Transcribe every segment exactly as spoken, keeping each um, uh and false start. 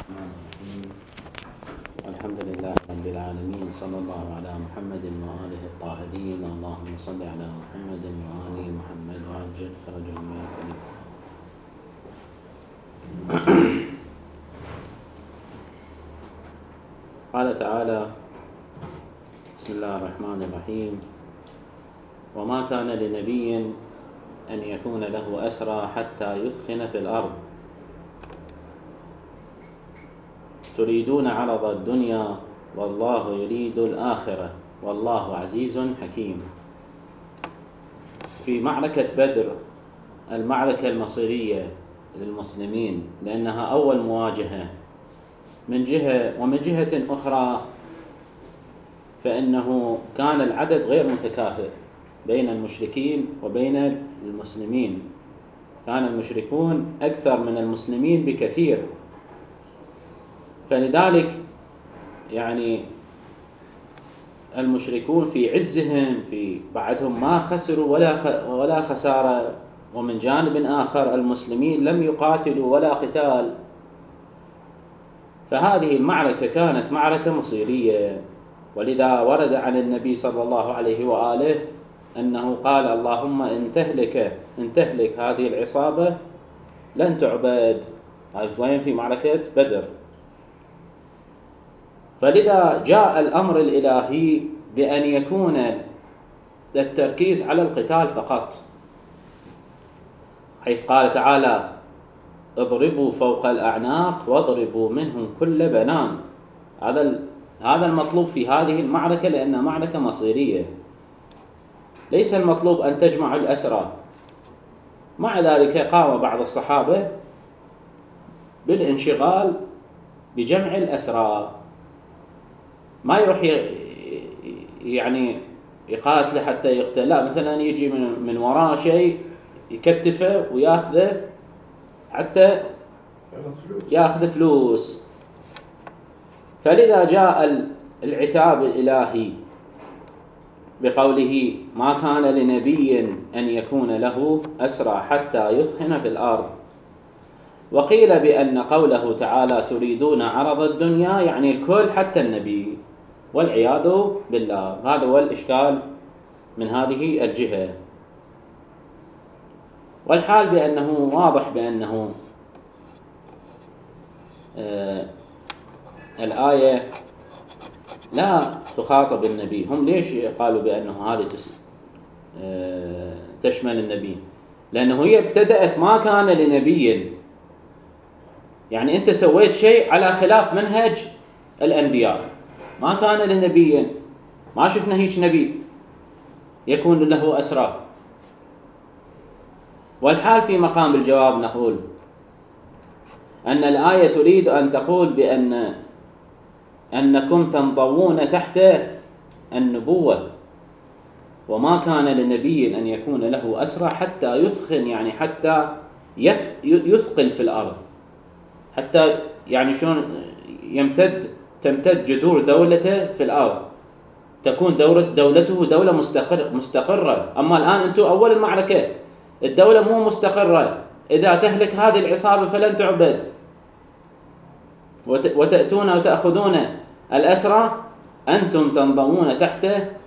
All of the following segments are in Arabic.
الرحمن الرحيم. الحمد لله رب العالمين، صلى الله على محمد وآله الطاهرين. اللهم صل على محمد وآل محمد وعجل فرجهم يا كريم. قال تعالى: بسم الله الرحمن الرحيم: وما كان لنبي أن يكون له أسرى حتى يثخن في الأرض تريدون عرض الدنيا والله يريد الآخرة والله عزيز حكيم. في معركة بدر، المعركة المصيرية للمسلمين، لأنها أول مواجهة من جهة، ومن جهة أخرى فإنه كان العدد غير متكافئ بين المشركين وبين المسلمين. كان المشركون أكثر من المسلمين بكثير، فلذلك يعني المشركون في عزهم، في بعدهم ما خسروا ولا ولا خسارة، ومن جانب آخر المسلمين لم يقاتلوا ولا قتال. فهذه المعركة كانت معركة مصيرية، ولذا ورد عن النبي صلى الله عليه وآله أنه قال: اللهم إن تهلك إن تهلك هذه العصابة لن تعبد. وين؟ في معركة بدر. فلذا جاء الأمر الإلهي بأن يكون التركيز على القتال فقط، حيث قال تعالى: اضربوا فوق الأعناق واضربوا منهم كل بنان. هذا هذا المطلوب في هذه المعركة، لأنها معركة مصيرية. ليس المطلوب أن تجمع الأسرى. مع ذلك قام بعض الصحابة بالانشغال بجمع الأسرى، ما يروح يعني يقاتل حتى يقتل، لا، مثلا يجي من من وراء شيء يكتفه وياخذه حتى ياخذ فلوس. فلذا جاء العتاب الإلهي بقوله: ما كان لنبي أن يكون له أسرى حتى يثخن في الأرض. وقيل بأن قوله تعالى: تريدون عرض الدنيا، يعني الكل حتى النبي، والعياذ بالله. هذا هو الإشكال من هذه الجهة. والحال بأنه واضح بأنه آه الآية لا تخاطب النبي. هم ليش قالوا بأنه هذه آه تشمل النبي؟ لأنه هي ابتدأت ما كان لنبي، يعني أنت سويت شيء على خلاف منهج الأنبياء. ما كان لنبي، ما شفنا هيك نبي يكون له أسرى. والحال في مقام الجواب نقول أن الآية تريد أن تقول بأن أنكم تنضوون تحت النبوة، وما كان لنبي أن يكون له أسرى حتى يثخن، يعني حتى يثقل في الأرض، حتى يعني شلون يمتد تمتد جذور دولته في الأرض، تكون دولة دولته دولة مستقر مستقرة. أما الآن أنتم أول المعركة الدولة مو مستقرة، إذا تهلك هذه العصابة فلن تعبد، وتأتون وتأخذون الأسرى، أنتم تنضمون تحت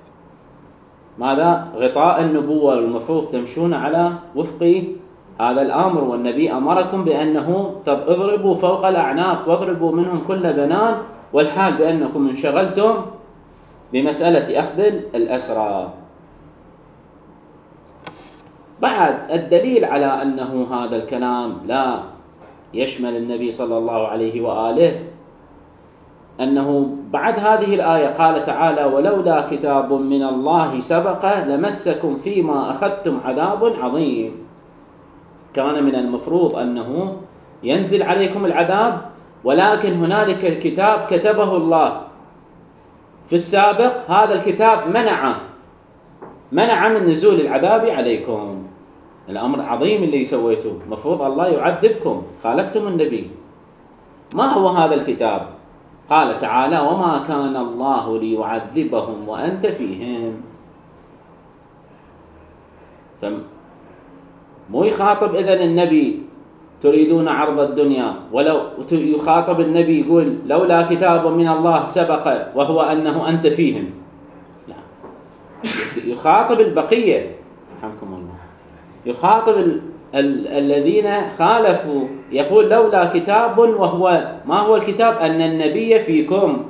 ماذا؟ غطاء النبوة، والمفروض تمشون على وفق هذا الأمر. والنبي أمركم بأنه اضربوا فوق الأعناق واضربوا منهم كل بنان، والحال بأنكم انشغلتم بمسألة أخذ الأسرى. بعد الدليل على أنه هذا الكلام لا يشمل النبي صلى الله عليه وآله أنه بعد هذه الآية قال تعالى: ولولا كتاب من الله سبق لمسكم فيما أخذتم عذاب عظيم. كان من المفروض أنه ينزل عليكم العذاب، ولكن هنالك كتاب كتبه الله في السابق، هذا الكتاب منع منع من نزول العذاب عليكم. الأمر عظيم اللي سويته، مفروض الله يعذبكم، خالفتم النبي. ما هو هذا الكتاب؟ قال تعالى: وما كان الله ليعذبهم وأنت فيهم. فمو يخاطب إذن النبي تريدون عرض الدنيا. ولو يخاطب النبي يقول لولا كتاب من الله سبق وهو أنه أنت فيهم. لا، يخاطب البقية، رحمكم الله، يخاطب ال ال الذين خالفوا، يقول لولا كتاب، وهو ما هو الكتاب؟ أن النبي فيكم،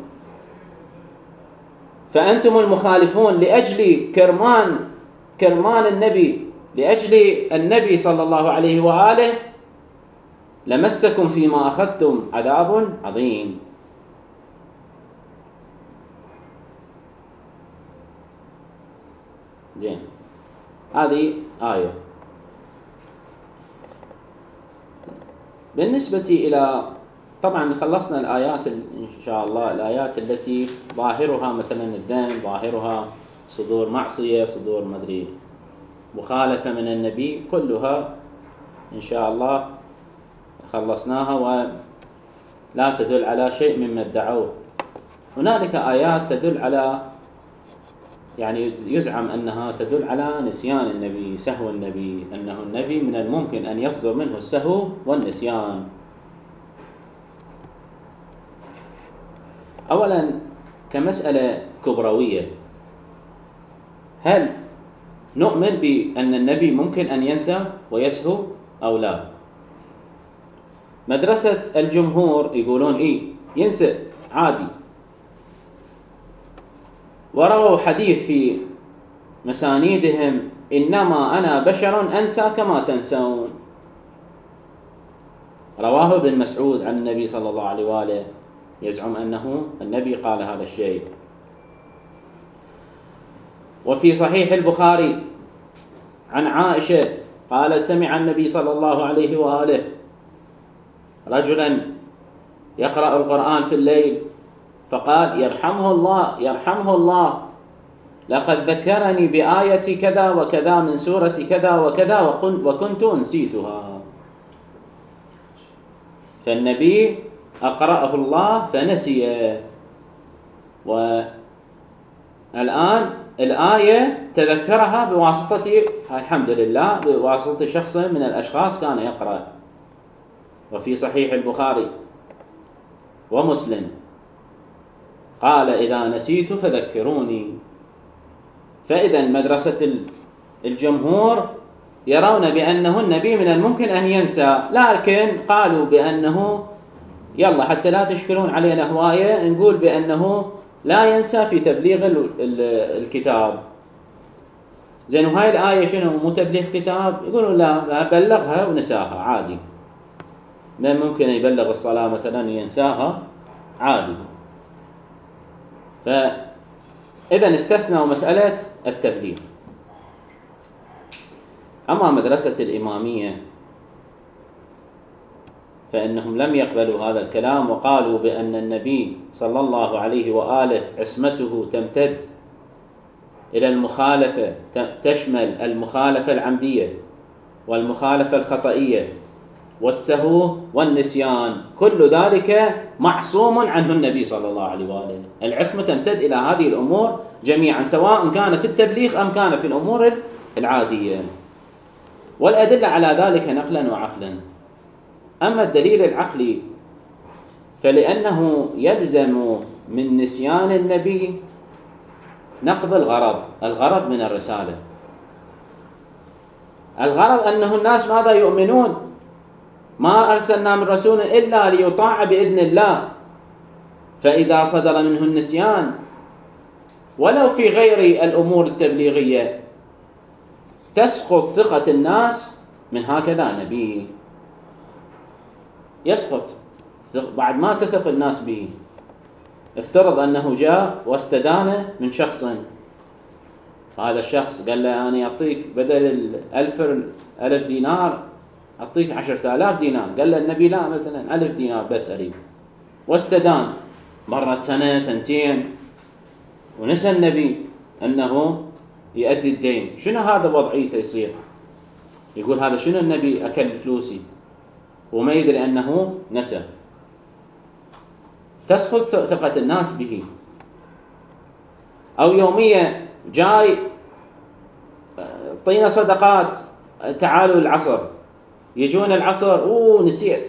فأنتم المخالفون لأجل كرمان كرمان النبي، لأجل النبي صلى الله عليه وآله لمسكم فيما أخذتم عذاب عظيم. زين، هذه آية. بالنسبة إلى، طبعا خلصنا الآيات إن شاء الله، الآيات التي ظاهرها مثلا الدم، ظاهرها صدور معصية، صدور مدري مخالفة من النبي، كلها إن شاء الله خلصناها ولا تدل على شيء مما ادعوه. هنالك آيات تدل على، يعني يزعم أنها تدل على نسيان النبي، سهو النبي، أنه النبي من الممكن أن يصدر منه السهو والنسيان. أولا كمسألة كبروية، هل نؤمن بأن النبي ممكن أن ينسى ويسهو أو لا؟ مدرسة الجمهور يقولون إيه، ينسى عادي، ورووا حديث في مسانيدهم إنما أنا بشر أنسى كما تنسون، رواه ابن مسعود عن النبي صلى الله عليه وآله، يزعم أنه النبي قال هذا الشيء. وفي صحيح البخاري عن عائشة قالت سمع النبي صلى الله عليه وآله رجلا يقرأ القرآن في الليل فقال يرحمه الله يرحمه الله لقد ذكرني بآية كذا وكذا من سورة كذا وكذا وكنت نسيتها. فالنبي أقرأه الله فنسي، والآن الآية تذكرها بواسطة، الحمد لله، بواسطة شخص من الأشخاص كان يقرأ. وفي صحيح البخاري ومسلم قال إذا نسيت فذكروني. فإذا مدرسة الجمهور يرون بأنه النبي من الممكن أن ينسى، لكن قالوا بأنه يلا حتى لا تشكلون علينا هواية نقول بأنه لا ينسى في تبليغ الكتاب. زين، وهاي الآية شنو؟ مو تبليغ كتاب؟ يقولوا لا، بلغها ونساها عادي، ما ممكن يبلغ الصلاة مثلا ينساها عادي. فإذا استثنوا مسألة التبليغ. أما مدرسة الإمامية فإنهم لم يقبلوا هذا الكلام، وقالوا بأن النبي صلى الله عليه وآله عصمته تمتد إلى المخالفة، تشمل المخالفة العمدية والمخالفة الخطئية والسهو والنسيان، كل ذلك معصوم عنه النبي صلى الله عليه وآله. العصمة تمتد إلى هذه الأمور جميعا، سواء كان في التبليغ أم كان في الأمور العادية، والأدلة على ذلك نقلا وعقلا. أما الدليل العقلي فلأنه يلزم من نسيان النبي نقض الغرض، الغرض من الرسالة. الغرض أنه الناس ماذا يؤمنون؟ ما أرسلنا من رسول إلا ليطاع بإذن الله. فإذا صدر منه النسيان ولو في غير الأمور التبليغية تسقط ثقة الناس من هكذا نبي، يسقط بعد ما تثق الناس به. افترض أنه جاء واستدان من شخص، هذا الشخص قال له أنا أعطيك بدل الألف ألف دينار أعطيك عشرة آلاف دينار، قال له النبي لا مثلا ألف دينار بس أريد، واستدان. مرت سنة سنتين ونسى النبي أنه يؤدي الدين، شنو هذا وضعيته يصير؟ يقول هذا شنو النبي أكل فلوسي وما يدري أنه نسى. تسقط ثقة الناس به. أو يومية جاي طينا صدقات، تعالوا العصر يجون العصر اوه نسيت،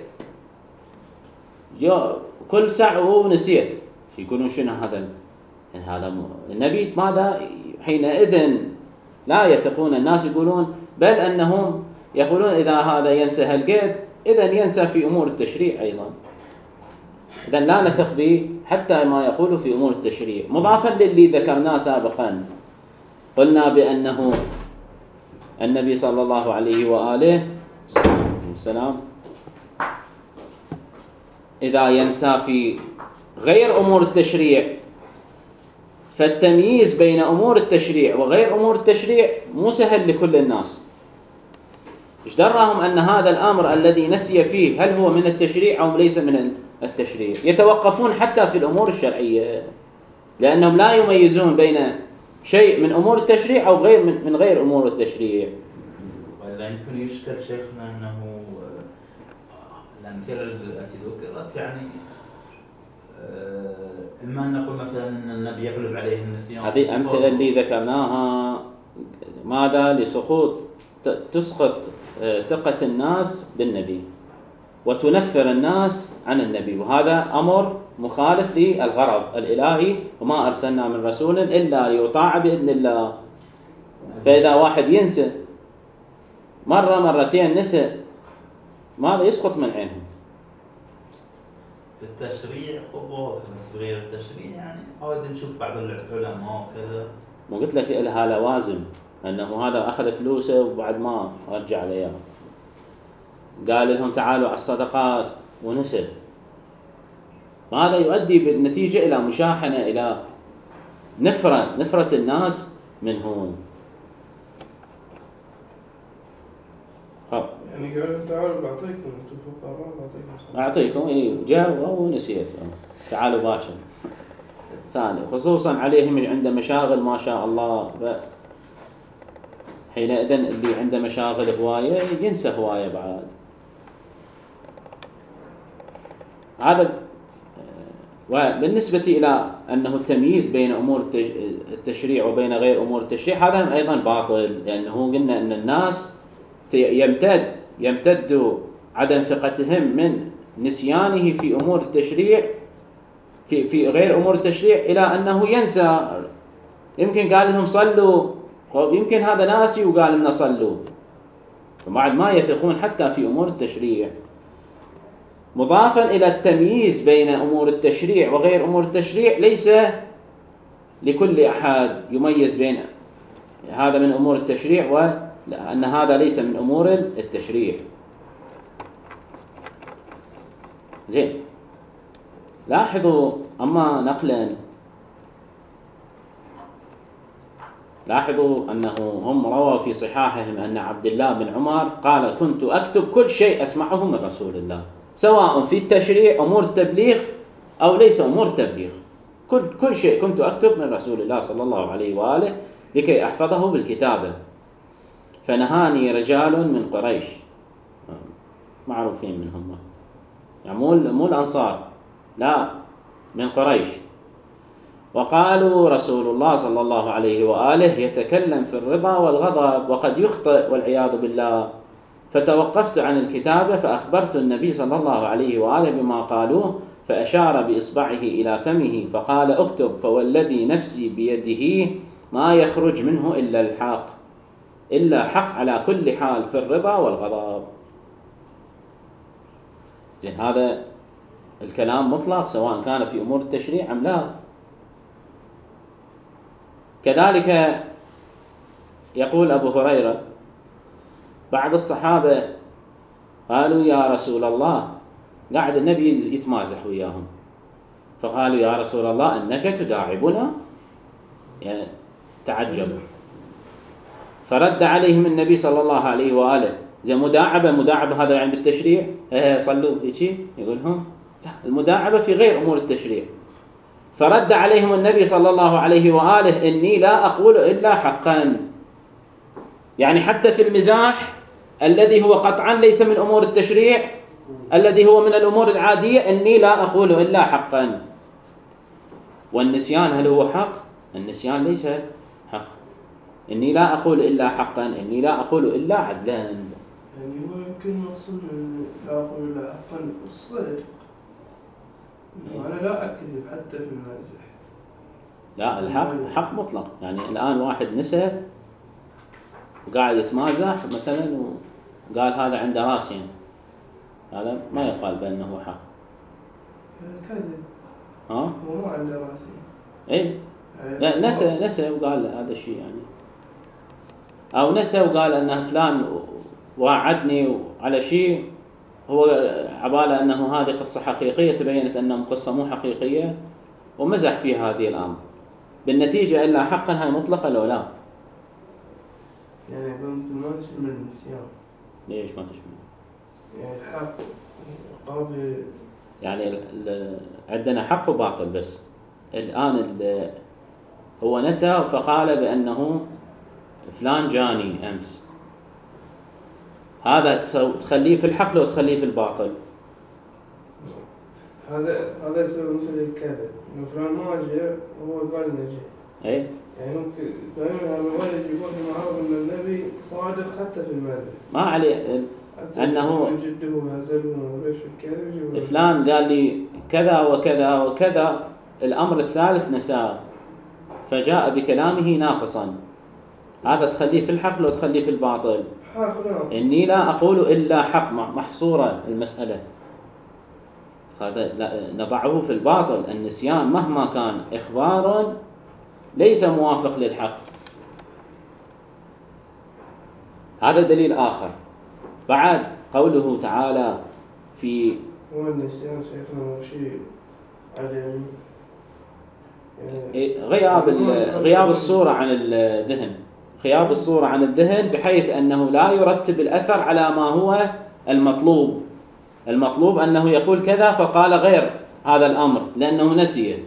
كل ساعة اوه نسيت، يقولون شنو هذا؟ يعني هذا النبي ماذا؟ حينئذ لا يثقون الناس، يقولون بل أنهم يقولون إذا هذا ينسى هالقد إذا ينسى في أمور التشريع أيضا، إذا لا نثق به حتى ما يقول في أمور التشريع. مضافا للي ذكرناه سابقا، قلنا بأنه النبي صلى الله عليه وآله السلام إذا ينسى في غير أمور التشريع، فالتمييز بين أمور التشريع وغير أمور التشريع مو سهل لكل الناس. إيش دراهم أن هذا الأمر الذي نسي فيه هل هو من التشريع أو ليس من التشريع؟ يتوقفون حتى في الأمور الشرعية، لأنهم لا يميزون بين شيء من أمور التشريع أو غير من, من غير أمور التشريع. وإذا يمكن يشكل شيخنا أنه الأمثلة التي ذكرت يعني إما أن نقول مثلا أن النبي يغلب عليه النسيان، هذه أمثلة اللي ذكرناها ماذا؟ لسقوط تسقط ثقة الناس بالنبي وتنفر الناس عن النبي، وهذا أمر مخالف للغرض الإلهي، وما أرسلنا من رسول إلا ليطاع بإذن الله. فإذا واحد ينسى مرة مرتين نسى ماذا؟ يسقط من عينهم. في التشريع واضح، بس غير التشريع يعني أود نشوف بعض العلماء وكذا. ما قلت لك لها لوازم، أنه هذا أخذ فلوسه وبعد ما رجع ليه، قال لهم تعالوا على الصدقات ونسى، هذا يؤدي بالنتيجة إلى مشاحنة، إلى نفرة نفرة الناس منهم. خب يعني قال تعالوا بعطيكم انتم فقراء بعطيكم أعطيكم، إيه جاء ونسيت تعالوا باكر ثاني، خصوصا عليهم عند مشاغل ما شاء الله، حينئذ اللي عنده مشاغل هواية ينسى هواية بعد. هذا وبالنسبة إلى أنه التمييز بين أمور التشريع وبين غير أمور التشريع هذا أيضا باطل، لأنه قلنا أن الناس يمتد يمتد عدم ثقتهم من نسيانه في أمور التشريع في في غير أمور التشريع إلى أنه ينسى. يمكن قال لهم صلوا، يمكن هذا ناسي وقال لنا صلوا، فبعد ما يثقون حتى في أمور التشريع. مضافا إلى التمييز بين أمور التشريع وغير أمور التشريع، ليس لكل أحد يميز بين هذا من أمور التشريع وأن هذا ليس من أمور التشريع. زين، لاحظوا أما نقلا، لاحظوا أنه هم رووا في صحاحهم أن عبد الله بن عمر قال كنت أكتب كل شيء أسمعه من رسول الله، سواء في التشريع أمور التبليغ أو ليس أمور التبليغ، كل كل شيء كنت أكتب من رسول الله صلى الله عليه وآله لكي أحفظه بالكتابة. فنهاني رجال من قريش، معروفين منهم، يعني مو مو الأنصار، لا من قريش، وقالوا رسول الله صلى الله عليه وآله يتكلم في الرضا والغضب وقد يخطئ والعياذ بالله. فتوقفت عن الكتابة فأخبرت النبي صلى الله عليه وآله بما قالوه، فأشار بإصبعه إلى فمه فقال اكتب، فوالذي نفسي بيده ما يخرج منه إلا الحق، إلا حق على كل حال في الرضا والغضب. زين، هذا الكلام مطلق سواء كان في أمور التشريع أم لا. كذلك يقول أبو هريرة بعض الصحابة قالوا يا رسول الله، قاعد النبي يتمازح وياهم، فقالوا يا رسول الله أنك تداعبنا، يعني تعجبوا. فرد عليهم النبي صلى الله عليه وآله زي مداعبة مداعبة هذا يعني بالتشريع، ايه صلوا هيك يقولهم لا، المداعبة في غير أمور التشريع. فرد عليهم النبي صلى الله عليه وآله إني لا أقول إلا حقا، يعني حتى في المزاح الذي هو قطعا ليس من أمور التشريع، الذي هو من الأمور العادية، إني لا أقول إلا حقا. والنسيان هل هو حق؟ النسيان ليس حق. إني لا أقول إلا حقا، إني لا أقول إلا عدلا. يعني هو يمكن مقصود من لا أقول إلا حقا الصدق. أنا لا أكذب حتى في المازح. لا، الحق حق مطلق. يعني الآن واحد نسى وقاعد يتمازح مثلا وقال هذا عنده راسين، هذا ما يقال بأنه حق. كذب. ها؟ هو ما عنده راسين. إيه؟ لا، نسى نسى وقال هذا الشيء يعني، أو نسى وقال أن فلان وعدني على شيء، هو عبالة أنه هذه قصة حقيقية، تبينت أنها قصة مو حقيقية ومزح في هذه الأمر، بالنتيجة إلا حقا هاي مطلقة لو لا؟ يعني ممكن ما تشمل النسيان. ليش ما تشمل؟ يعني الحق قابل، يعني عندنا حق وباطل، بس الآن هو نسى فقال بأنه فلان جاني أمس، هذا تخليه في الحق لو تخليه في الباطل. هذا هذا يسوي مثل الكذب، إنه فلان ما جاء وهو قال إنه جاء. إيه؟ يعني ممكن دائما هذا يقول في معروف أن النبي صادق حتى في المال. ما عليه أنه جده وهزله ورش الكذب. فلان قال لي كذا وكذا وكذا، الأمر الثالث نساه فجاء بكلامه ناقصا، هذا تخليه في الحق لو تخليه في الباطل. حق نعم. إني لا أقول إلا حق، محصورة المسألة، هذا نضعه في الباطل. النسيان مهما كان إخبار ليس موافق للحق. هذا دليل آخر. بعد قوله تعالى في هو النسيان شيخنا شيء عدمي، يعني غياب غياب الصورة عن الذهن، غياب الصورة عن الذهن بحيث أنه لا يرتب الأثر على ما هو المطلوب. المطلوب أنه يقول كذا فقال غير هذا الأمر لأنه نسيه.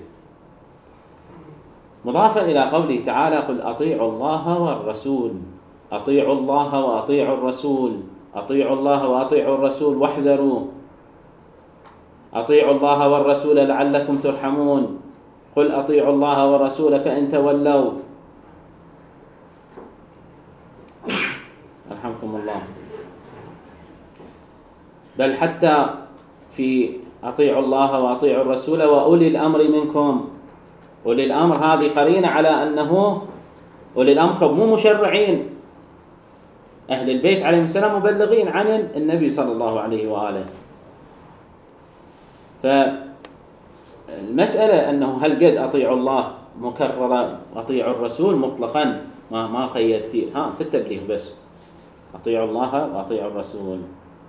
مضافا إلى قوله تعالى قل أطيعوا الله والرسول، أطيعوا الله وأطيعوا الرسول، أطيعوا الله وأطيعوا الرسول واحذروا، أطيعوا الله والرسول لعلكم ترحمون، قل أطيعوا الله والرسول فإن تولوا رحمكم الله. بل حتى في أطيعوا الله وأطيعوا الرسول وأولي الأمر منكم، أولي الأمر هذه قرينة على أنه أولي الأمر مو مشرعين، أهل البيت عليهم السلام مبلغين عن النبي صلى الله عليه وآله. فالمسألة أنه هل قد أطيعوا الله مكررة أطيعوا الرسول مطلقا، ما ما قيد فيه، ها في التبليغ بس أطيعوا الله وأطيعوا الرسول.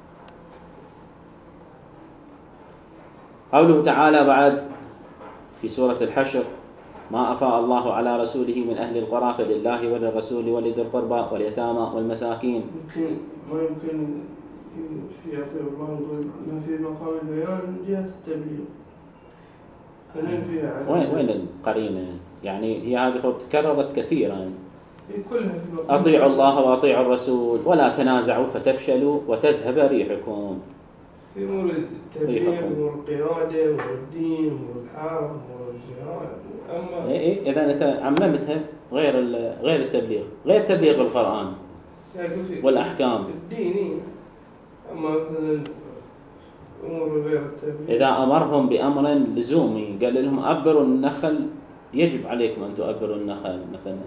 قوله تعالى بعد في سورة الحشر ما أفاء الله على رسوله من أهل القرى فلله وللرسول ولذي القربى واليتامى والمساكين. يمكن ما يمكن في أطيعوا الله نقول ما في مقام البيان من جهة التبليغ. هل فيها وين وين القرينة؟ يعني هي هذه تكررت كثيرا. كلها في مقام أطيعوا الله وأطيعوا الرسول ولا تنازعوا فتفشلوا وتذهب ريحكم. في أمور التبليغ أمور القيادة أمور الدين أمور الحرب أمور الجهاد. أما إيه إيه إذا أنت عممتها غير غير التبليغ، غير تبليغ القرآن والأحكام الديني. أما مثلا أمور غير التبليغ إذا أمرهم بأمر لزومي قال لهم أبروا النخل يجب عليكم أن تؤبروا النخل مثلا،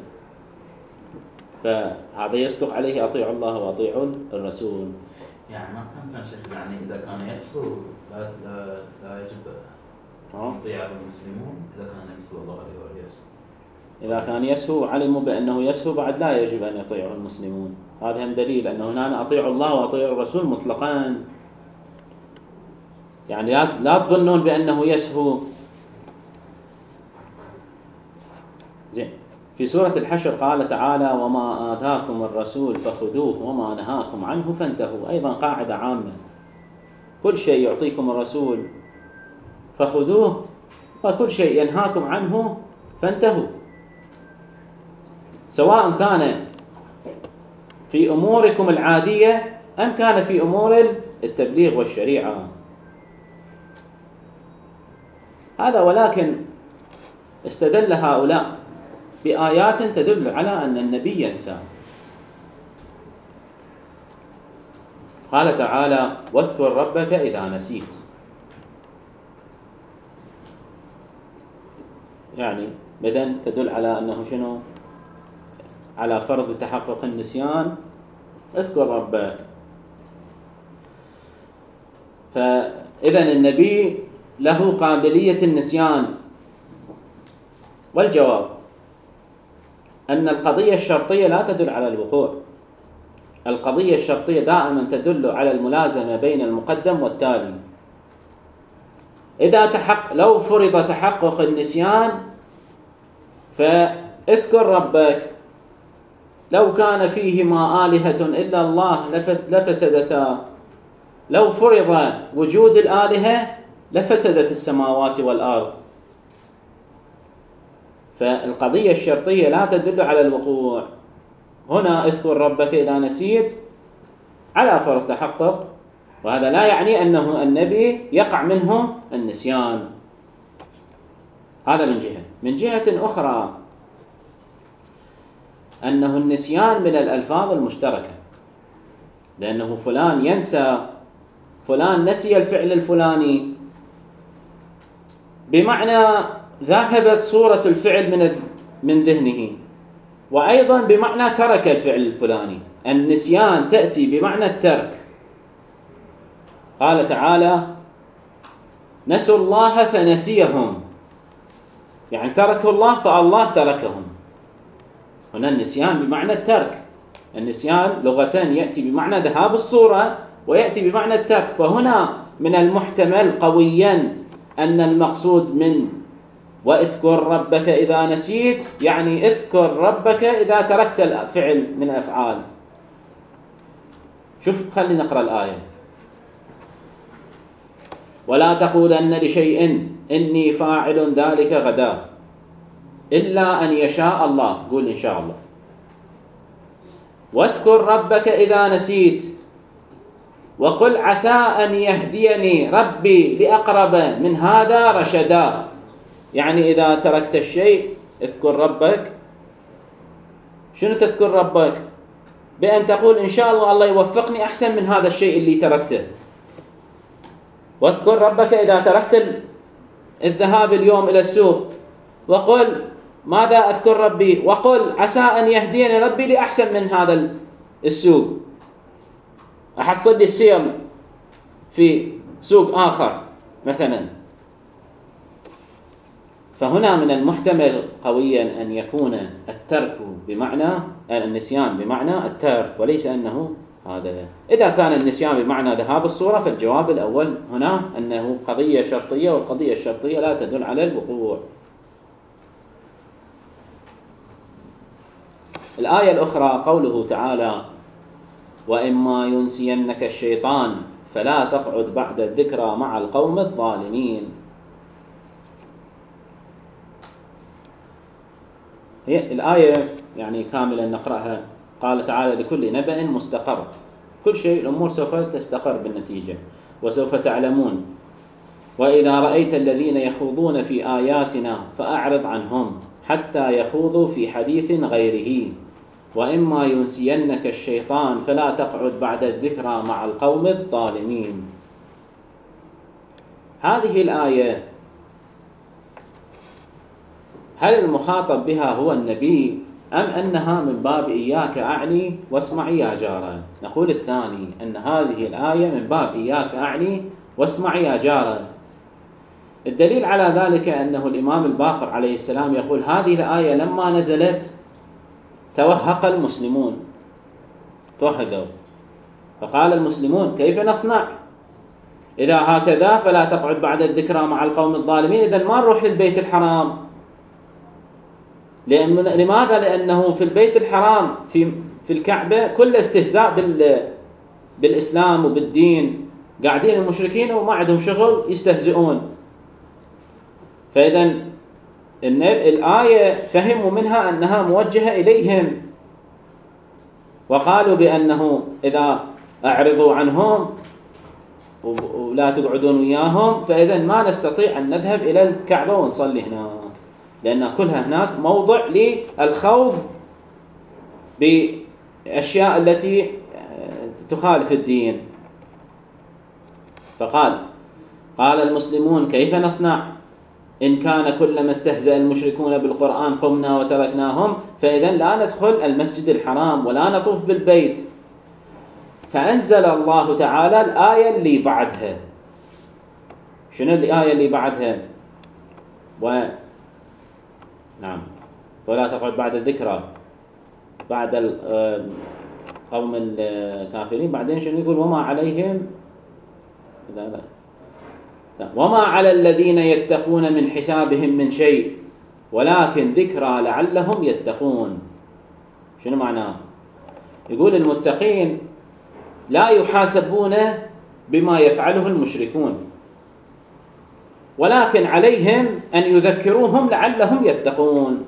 فهذا يصدق عليه أطيعوا الله وأطيعوا الرسول. يعني ما فهمت يا شيخ، يعني إذا كان يسهو لا لا لا يجب يطيع المسلمون إذا كان النبي صلى الله عليه وآله يسهو. إذا كان يسهو علموا بأنه يسهو بعد لا يجب أن يطيعوا المسلمون. هذا هم دليل أنه هنا أطيعوا الله وأطيعوا الرسول مطلقا. يعني لا لا تظنون بأنه يسهو. زين. في سورة الحشر قال تعالى وما آتاكم الرسول فخذوه وما نهاكم عنه فانتهوا. أيضا قاعدة عامة، كل شيء يعطيكم الرسول فخذوه وكل شيء ينهاكم عنه فانتهوا، سواء كان في أموركم العادية أم كان في أمور التبليغ والشريعة. هذا ولكن استدل هؤلاء بآيات تدل على أن النبي ينسى. قال تعالى واذكر ربك إذا نسيت، يعني إذن تدل على أنه شنو؟ على فرض تحقق النسيان. اذكر ربك. فإذن النبي له قابلية النسيان. والجواب أن القضية الشرطية لا تدل على الوقوع. القضية الشرطية دائما تدل على الملازمة بين المقدم والتالي. إذا تحقق لو فرض تحقق النسيان فاذكر ربك، لو كان فيهما آلهة إلا الله لفسدتا، لو فرض وجود الآلهة لفسدت السماوات والأرض. فالقضية الشرطية لا تدل على الوقوع. هنا اذكر ربك إذا نسيت على فرض تحقق، وهذا لا يعني أنه النبي يقع منه النسيان. هذا من جهة. من جهة أخرى أنه النسيان من الألفاظ المشتركة، لأنه فلان ينسى، فلان نسي الفعل الفلاني، بمعنى ذهبت صورة الفعل من من ذهنه، وأيضا بمعنى ترك الفعل الفلاني. النسيان تأتي بمعنى الترك. قال تعالى نسوا الله فنسيهم، يعني تركوا الله فالله تركهم. هنا النسيان بمعنى الترك. النسيان لغة يأتي بمعنى ذهاب الصورة ويأتي بمعنى الترك. فهنا من المحتمل قويا أن المقصود من واذكر ربك إذا نسيت يعني اذكر ربك إذا تركت الفعل من الأفعال. شوف، خلينا نقرأ الآية. ولا تقولن لشيء إني فاعل ذلك غدا إلا أن يشاء الله، قول إن شاء الله. واذكر ربك إذا نسيت وقل عسى أن يهديني ربي لأقرب من هذا رشدا. يعني إذا تركت الشيء اذكر ربك. شنو تذكر ربك؟ بأن تقول إن شاء الله الله يوفقني أحسن من هذا الشيء اللي تركته. واذكر ربك إذا تركت الذهاب اليوم إلى السوق، وقل ماذا أذكر ربي؟ وقل عسى أن يهديني ربي لأحسن من هذا السوق، أحصل لي السير في سوق آخر مثلا. فهنا من المحتمل قويا أن يكون الترك بمعنى النسيان بمعنى الترك، وليس أنه هذا. إذا كان النسيان بمعنى ذهاب الصورة فالجواب الأول هنا أنه قضية شرطية، والقضية الشرطية لا تدل على الوقوع. الآية الأخرى قوله تعالى وإما ينسينك الشيطان فلا تقعد بعد الذكرى مع القوم الظالمين. هي الآية يعني كاملا نقرأها. قال تعالى لكل نبأ مستقر، كل شيء الأمور سوف تستقر بالنتيجة وسوف تعلمون. وإذا رأيت الذين يخوضون في آياتنا فأعرض عنهم حتى يخوضوا في حديث غيره وإما ينسينك الشيطان فلا تقعد بعد الذكرى مع القوم الظالمين. هذه الآية هل المخاطب بها هو النبي أم أنها من باب إياك أعني واسمعي يا جارة؟ نقول الثاني، أن هذه الآية من باب إياك أعني واسمعي يا جارة. الدليل على ذلك أنه الإمام الباقر عليه السلام يقول هذه الآية لما نزلت توهق المسلمون، توهقوا، فقال المسلمون كيف نصنع إذا هكذا فلا تقعد بعد الذكرى مع القوم الظالمين؟ إذن ما نروح للبيت الحرام. لأن لماذا؟ لأنه في البيت الحرام في في الكعبة كل استهزاء بال بالإسلام وبالدين، قاعدين المشركين وما عندهم شغل يستهزئون. فإذا الآية فهموا منها أنها موجهة إليهم، وقالوا بأنه إذا أعرضوا عنهم ولا تقعدون وياهم فإذا ما نستطيع أن نذهب إلى الكعبة ونصلي هناك، لأن كلها هناك موضع للخوض بأشياء التي تخالف الدين. فقال قال المسلمون كيف نصنع إن كان كلما استهزأ المشركون بالقرآن قمنا وتركناهم، فإذا لا ندخل المسجد الحرام ولا نطوف بالبيت. فأنزل الله تعالى الآية اللي بعدها. شنو الآية اللي بعدها؟ و نعم ولا تقعد بعد الذكرى بعد قوم الكافرين. بعدين شنو يقول؟ وما عليهم لا لا لا وما على الذين يتقون من حسابهم من شيء ولكن ذكرى لعلهم يتقون. شنو معناه؟ يقول المتقين لا يحاسبون بما يفعله المشركون، ولكن عليهم أن يذكروهم لعلهم يتقون.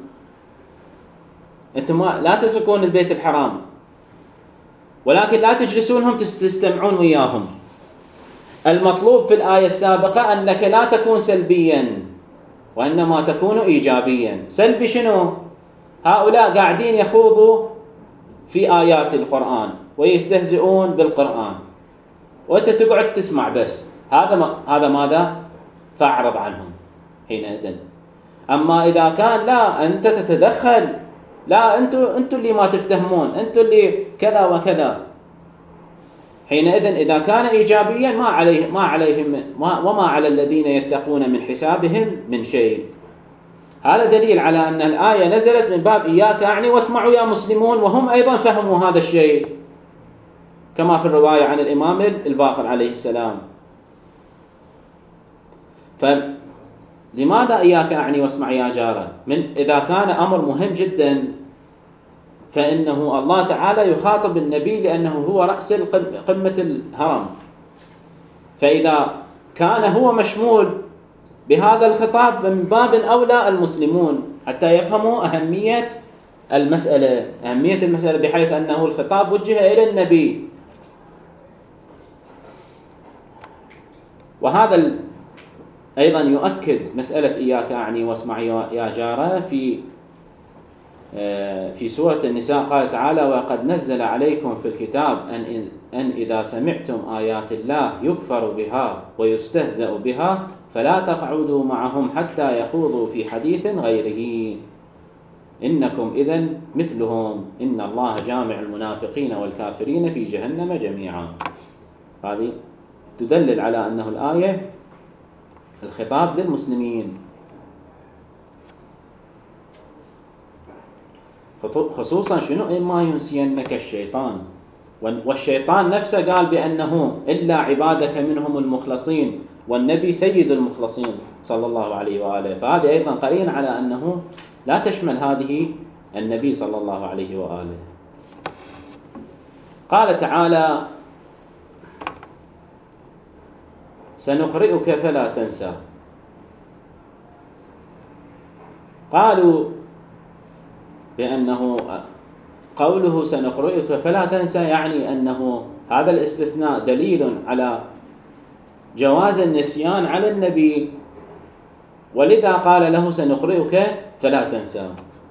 أنتم لا تتركون البيت الحرام، ولكن لا تجلسونهم تستمعون وياهم. المطلوب في الآية السابقة أنك لا تكون سلبيا وإنما تكون إيجابيا. سلبي شنو؟ هؤلاء قاعدين يخوضوا في آيات القرآن ويستهزئون بالقرآن وأنت تقعد تسمع بس. هذا ما هذا ماذا؟ فاعرض عنهم حينئذ. أما إذا كان لا أنت تتدخل، لا أنتوا أنتوا اللي ما تفتهمون، أنتوا اللي كذا وكذا، حينئذ إذا كان إيجابيا ما عليه ما عليهم ما وما على الذين يتقون من حسابهم من شيء. هذا دليل على أن الآية نزلت من باب إياك أعني واسمعوا يا مسلمون، وهم أيضا فهموا هذا الشيء كما في الرواية عن الإمام الباقر عليه السلام. فلماذا إياك أعني واسمع يا جارة؟ من إذا كان أمر مهم جدا فإنه الله تعالى يخاطب النبي لأنه هو رأس قمة الهرم، فإذا كان هو مشمول بهذا الخطاب من باب أولى المسلمون حتى يفهموا أهمية المسألة أهمية المسألة بحيث أنه الخطاب وجه إلى النبي. وهذا أيضا يؤكد مسألة إياك أعني واسمع يا جارة في في سورة النساء. قال تعالى وقد نزل عليكم في الكتاب أن, أن إذا سمعتم آيات الله يكفر بها ويستهزأ بها فلا تقعدوا معهم حتى يخوضوا في حديث غيره إنكم إذن مثلهم إن الله جامع المنافقين والكافرين في جهنم جميعا. هذه تدلل على أنه الآية الخطاب للمسلمين، خصوصا شنو إما ينسينك الشيطان، والشيطان نفسه قال بأنه إلا عبادك منهم المخلصين، والنبي سيد المخلصين صلى الله عليه وآله. فهذه أيضا قرين على أنه لا تشمل هذه النبي صلى الله عليه وآله. قال تعالى سنقرئك فلا تنسى. قالوا بأنه قوله سنقرئك فلا تنسى يعني أنه هذا الاستثناء دليل على جواز النسيان على النبي، ولذا قال له سنقرئك فلا تنسى.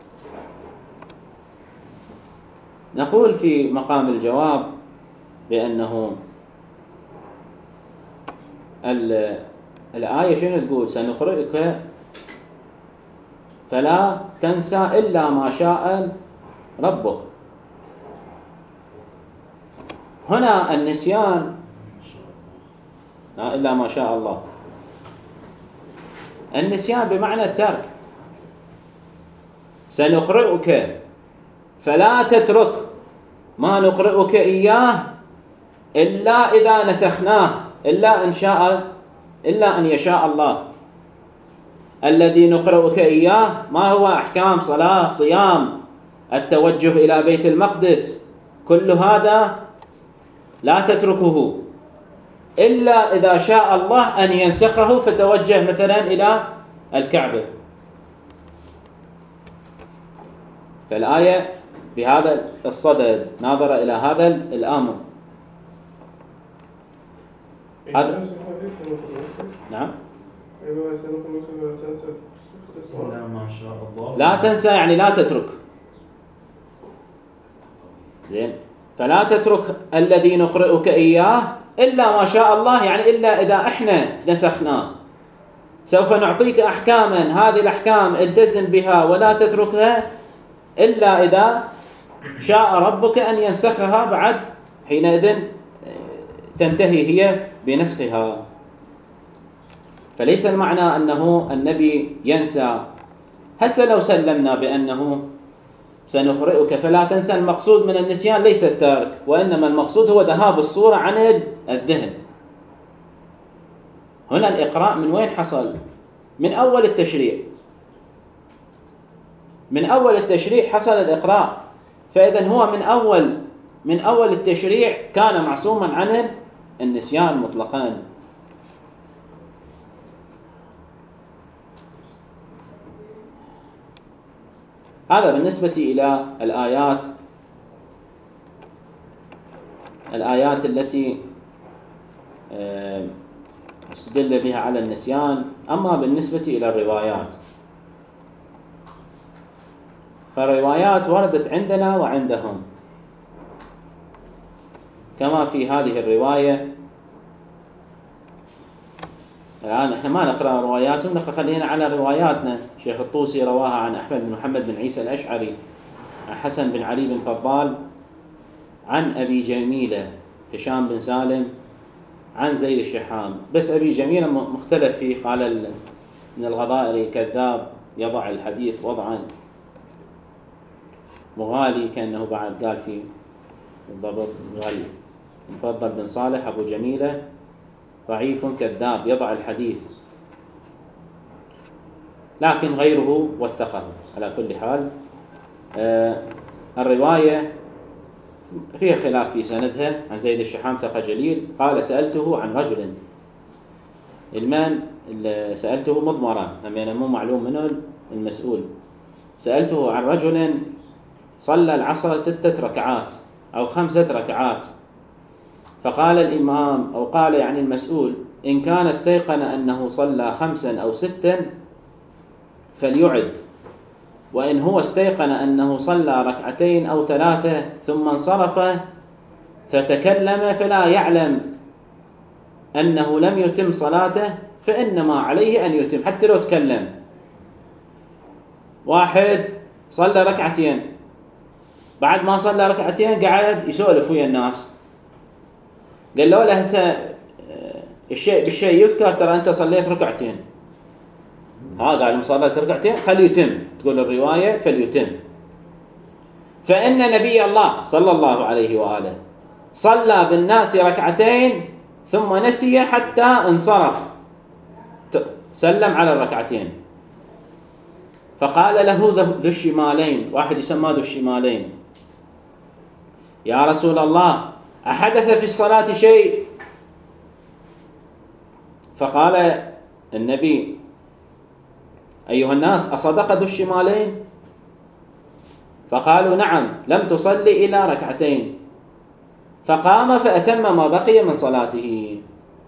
نقول في مقام الجواب بأنه الآية شنو تقول؟ سنقرئك فلا تنسى إلا ما شاء ربك. هنا النسيان إلا ما شاء الله، النسيان بمعنى الترك. سنقرئك فلا تترك ما نقرئك إياه إلا إذا نسخناه، إلا إن شاء إلا أن يشاء الله. الذي نقرئك إياه ما هو أحكام صلاة صيام التوجه إلى بيت المقدس، كل هذا لا تتركه إلا إذا شاء الله أن ينسخه فتوجه مثلا إلى الكعبة. فالآية بهذا الصدد ناظرة إلى هذا الأمر. هذا نعم لا تنسى يعني لا تترك. زين، فلا تترك الذي نقرئك إياه إلا ما شاء الله، يعني إلا إذا إحنا نسخناه. سوف نعطيك أحكاما، هذه الأحكام التزم بها ولا تتركها إلا إذا شاء ربك أن ينسخها، بعد حينئذ تنتهي هي بنسخها. فليس المعنى أنه النبي ينسى. هسه لو سلمنا بأنه سنقرئك فلا تنسى، المقصود من النسيان ليس الترك، وإنما المقصود هو ذهاب الصورة عن الذهن. هنا الإقراء من وين حصل؟ من أول التشريع، من أول التشريع حصل الإقراء. فإذا هو من أول من أول التشريع كان معصوما عن النسيان مطلقا. هذا بالنسبة إلى الآيات الآيات التي استدل بها على النسيان. أما بالنسبة إلى الروايات، فالروايات وردت عندنا وعندهم، كما في هذه الرواية. الآن احنا ما نقرأ رواياتهم، خلينا على رواياتنا. شيخ الطوسي رواها عن أحمد بن محمد بن عيسى الأشعري، عن حسن بن علي بن فضال، عن أبي جميلة هشام بن سالم، عن زيد الشحام. بس أبي جميلة مختلف فيه، قال من الغضائري كذاب يضع الحديث وضعا مغالي، كأنه بعد قال فيه بالضبط غالي. مفضل بن صالح أبو جميلة ضعيف كذاب يضع الحديث، لكن غيره وثقه. على كل حال آه الرواية فيها خلاف في سندها. عن زيد الشحام ثقة جليل قال سألته عن رجل، المن سألته مضمرا، يعني مو معلوم منه المسؤول. سألته عن رجل صلى العصر ستة ركعات أو خمسة ركعات، فقال الإمام أو قال يعني المسؤول إن كان استيقن أنه صلى خمسا أو ستا فليعد، وإن هو استيقن أنه صلى ركعتين أو ثلاثة ثم انصرف فتكلم فلا يعلم أنه لم يتم صلاته فإنما عليه أن يتم. حتى لو تكلم واحد صلى ركعتين، بعد ما صلى ركعتين قاعد يسولف ويا الناس، قال له له هسه الشيء بالشيء يذكر، ترى أنت صليت ركعتين. ها قال صليت ركعتين فليتم، تقول الرواية فليتم. فإن نبي الله صلى الله عليه وآله صلى بالناس ركعتين ثم نسي حتى انصرف، سلم على الركعتين. فقال له ذو الشمالين، واحد يسمى ذو الشمالين، يا رسول الله أحدث في الصلاة شيء؟ فقال النبي أيها الناس أصدق ذو الشمالين؟ فقالوا نعم لم تصلي إلى ركعتين. فقام فأتم ما بقي من صلاته.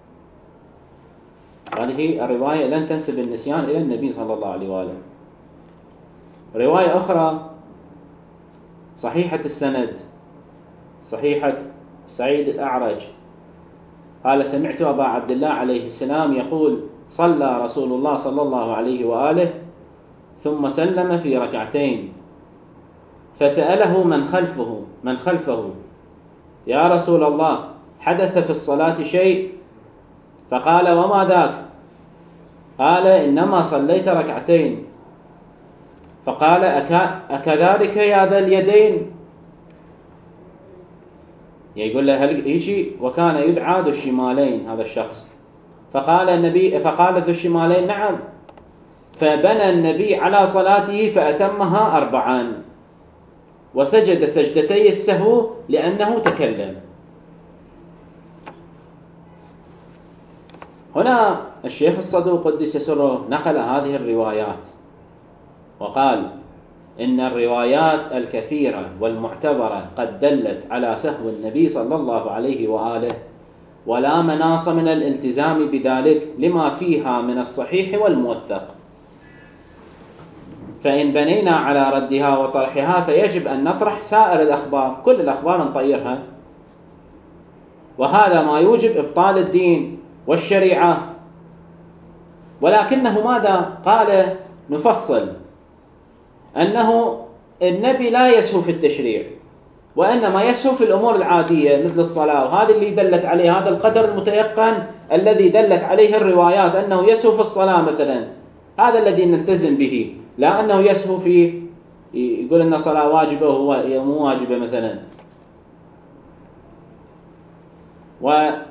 هذه الرواية لن تنسب النسيان إلى النبي صلى الله عليه وآله. رواية أخرى صحيحة السند، صحيحة سعيد الأعرج، قال سمعت أبا عبد الله عليه السلام يقول صلى رسول الله صلى الله عليه وآله ثم سلم في ركعتين، فسأله من خلفه من خلفه يا رسول الله حدث في الصلاة شيء؟ فقال وما ذاك؟ قال إنما صليت ركعتين. فقال أكذلك يا ذا اليدين؟ يقول له هل يجي؟ وكان يدعى ذو الشمالين هذا الشخص. فقال النبي فقال ذو الشمالين نعم. فبنى النبي على صلاته فأتمها أربعا، وسجد سجدتي السهو لأنه تكلم. هنا الشيخ الصدوق قدس سره نقل هذه الروايات وقال إن الروايات الكثيرة والمعتبرة قد دلت على سهو النبي صلى الله عليه وآله، ولا مناص من الالتزام بذلك لما فيها من الصحيح والموثق. فإن بنينا على ردها وطرحها فيجب أن نطرح سائر الأخبار، كل الأخبار نطيرها وهذا ما يوجب إبطال الدين والشريعة. ولكنه ماذا قال؟ نفصل أنه النبي لا يسهو في التشريع، وإنما يسهو في الأمور العادية مثل الصلاة، وهذا اللي دلت عليه هذا القدر المتيقن الذي دلت عليه الروايات أنه يسهو في الصلاة مثلا، هذا الذي نلتزم به، لا أنه يسهو في يقول أن صلاة واجبة وهو مو واجبة مثلا. وقال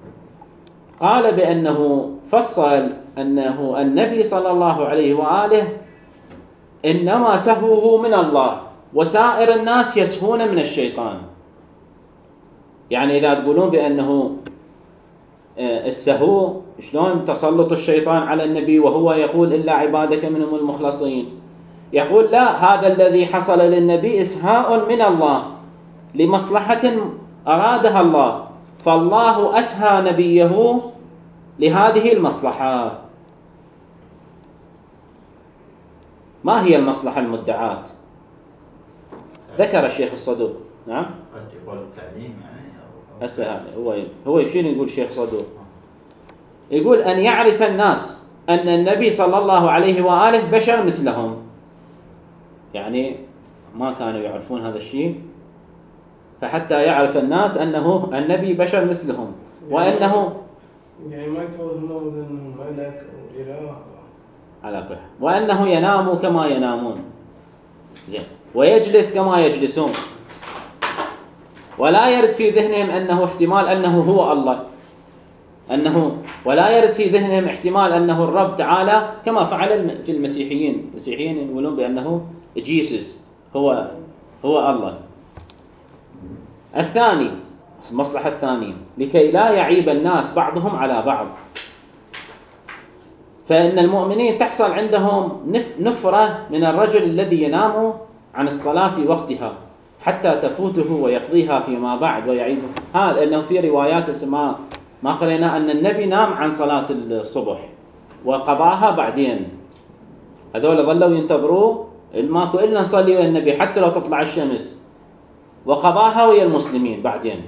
بأنه فصل أنه النبي صلى الله عليه وآله إنما سهوه من الله، وسائر الناس يسهون من الشيطان. يعني إذا تقولون بأنه السهو شلون تسلط الشيطان على النبي وهو يقول إلا عبادك منهم المخلصين، يقول لا، هذا الذي حصل للنبي إسهاء من الله لمصلحة أرادها الله، فالله أسهى نبيه لهذه المصلحة. ما هي المصلحة المدعاة؟ ذكر الشيخ الصدوق. نعم. قد يقول التعليم يعني. هسه هو هو شنو يقول الشيخ صدوق؟ يقول أن يعرف الناس أن النبي صلى الله عليه وآله بشر مثلهم. يعني ما كانوا يعرفون هذا الشيء، فحتى يعرف الناس أنه النبي بشر مثلهم، وأنه يعني ما يتوهمون أنه ملك أو إله على كل، وأنه ينام كما ينامون، زين، ويجلس كما يجلسون، ولا يرد في ذهنهم أنه احتمال أنه هو الله، أنه ولا يرد في ذهنهم احتمال أنه الرب تعالى كما فعل في المسيحيين. المسيحيين يقولون بأنه جيسوس هو هو الله. الثاني، المصلحة الثانية، لكي لا يعيب الناس بعضهم على بعض، فإن المؤمنين تحصل عندهم نفرة من الرجل الذي ينام عن الصلاة في وقتها حتى تفوته ويقضيها فيما بعد ويعيبه. ها لأنه في روايات اسمها ما قرينا أن النبي نام عن صلاة الصبح وقضاها بعدين، هذول ظلوا ينتظروا الماكو إلا نصلي ويا النبي حتى لو تطلع الشمس، وقضاها ويا المسلمين بعدين.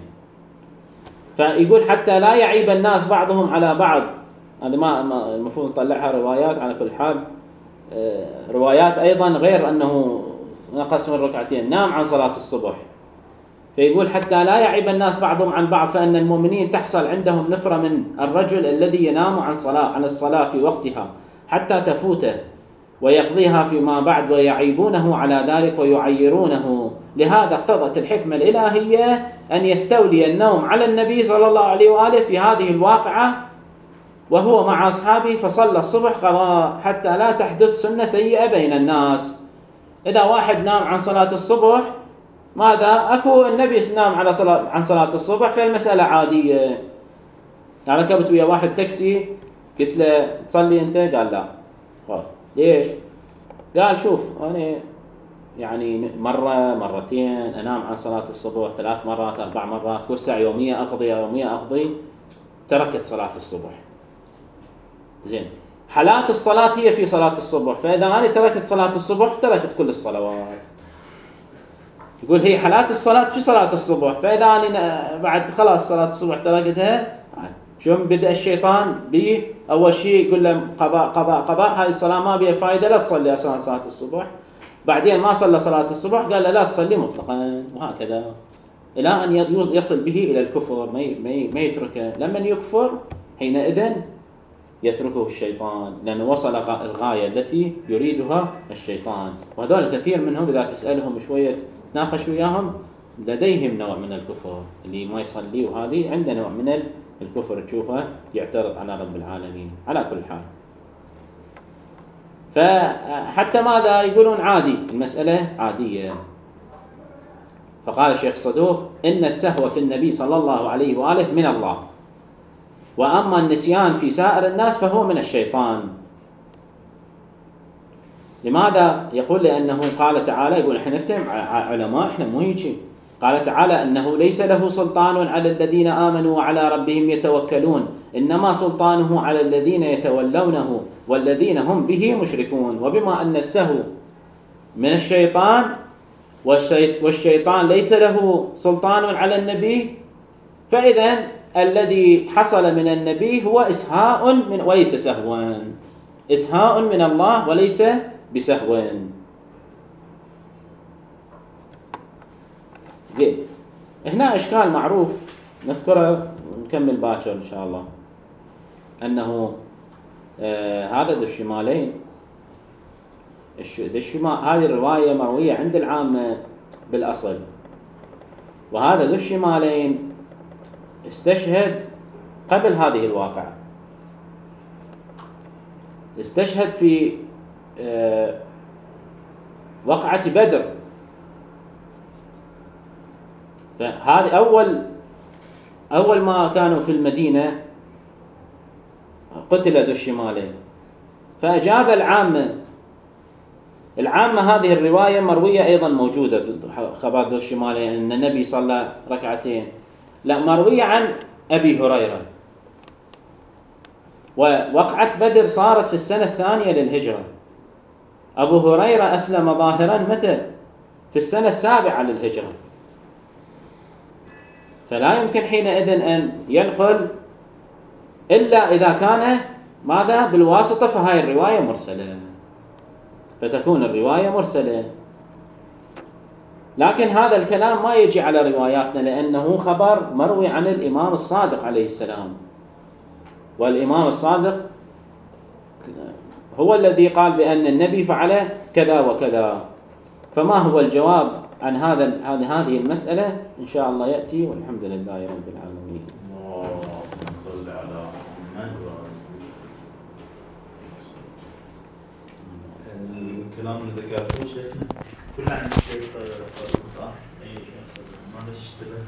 فيقول حتى لا يعيب الناس بعضهم على بعض. هذا ما المفروض نطلعها روايات على كل حال، روايات أيضا غير أنه نقص من ركعتين، نام عن صلاة الصبح. فيقول حتى لا يعيب الناس بعضهم عن بعض، فإن المؤمنين تحصل عندهم نفرة من الرجل الذي ينام عن صلاة عن الصلاة في وقتها حتى تفوته ويقضيها فيما بعد، ويعيبونه على ذلك ويعيرونه. لهذا اقتضت الحكمة الإلهية أن يستولي النوم على النبي صلى الله عليه وآله في هذه الواقعة وهو مع أصحابه، فصلى الصبح قضاء حتى لا تحدث سنة سيئة بين الناس. إذا واحد نام عن صلاة الصبح، ماذا؟ أكو النبي نام على صلاة عن صلاة الصبح، فالمسألة عادية. يعني ركبت ويا واحد تاكسي قلت له تصلي أنت؟ قال لا. ليش؟ قال شوف أنا يعني مرة مرتين أنام عن صلاة الصبح، ثلاث مرات أربع مرات، كل ساعة يومية أقضي يومية أقضي، تركت صلاة الصبح. زين، حالات الصلاة هي في صلاة الصبح، فإذا أنا تركت صلاة الصبح تركت كل الصلوات. يقول هي حالات الصلاة في صلاة الصبح، فإذا أنا بعد خلاص صلاة الصبح تركتها، شو بدأ الشيطان به؟ أول شيء يقول له قضاء قضاء قضاء، هذه الصلاة ما بها فائدة، لا تصلي أصلا صلاة الصبح. بعدين ما صلى صلاة الصبح قال له لا تصلي مطلقا، وهكذا إلى أن يصل به إلى الكفر، ما يتركه. لما يكفر حينئذ يتركه الشيطان، لأنه وصل الغاية التي يريدها الشيطان. وهذول كثير منهم إذا تسألهم شوية تناقش وياهم لديهم نوع من الكفر، اللي ما يصلي وهذه عنده نوع من الكفر، تشوفه يعترض على رب العالمين. على كل حال، فحتى ماذا يقولون عادي، المسألة عادية. فقال الشيخ صدوق إن السهو في النبي صلى الله عليه وآله من الله، وأما النسيان في سائر الناس فهو من الشيطان. لماذا؟ يقول لأنه قال تعالى، يقول احنا نفتهم علماء، احنا مو هيك. قال تعالى أنه ليس له سلطان على الذين آمنوا وعلى ربهم يتوكلون، إنما سلطانه على الذين يتولونه والذين هم به مشركون. وبما أن السهو من الشيطان والشيطان ليس له سلطان على النبي، فإذا الذي حصل من النبي هو إسهاء من وليس سهوا، إسهاء من الله وليس بسهو. زين، هنا إشكال معروف نذكره ونكمل باكر إن شاء الله، أنه آه هذا ذو الشمالين، ذو الشمال هذه الرواية مروية عند العامة بالأصل، وهذا ذو الشمالين استشهد قبل هذه الواقعة، استشهد في آه وقعة بدر. فهذه أول أول ما كانوا في المدينة قتل ذو الشمالين، فأجاب العامة. العامة هذه الرواية مروية أيضا موجودة، خبر ذو الشمالين أن النبي صلى ركعتين، لا، مروية عن أبي هريرة. ووقعة بدر صارت في السنة الثانية للهجرة. أبو هريرة أسلم ظاهرا متى؟ في السنة السابعة للهجرة. فلا يمكن حينئذ أن ينقل إلا إذا كان ماذا؟ بالواسطة، فهاي الرواية مرسلة، فتكون الرواية مرسلة. لكن هذا الكلام ما يجي على رواياتنا، لأنه خبر مروي عن الإمام الصادق عليه السلام، والإمام الصادق هو الذي قال بأن النبي فعل كذا وكذا. فما هو الجواب عن هذا هذه المسألة إن شاء الله يأتي، والحمد لله رب العالمين. اللهم صل على محمد. الكلام اللي ذكرته شيخنا كله عن الشيخ صادق، صح؟ اي شيخ صادق، ما ليش اشتبه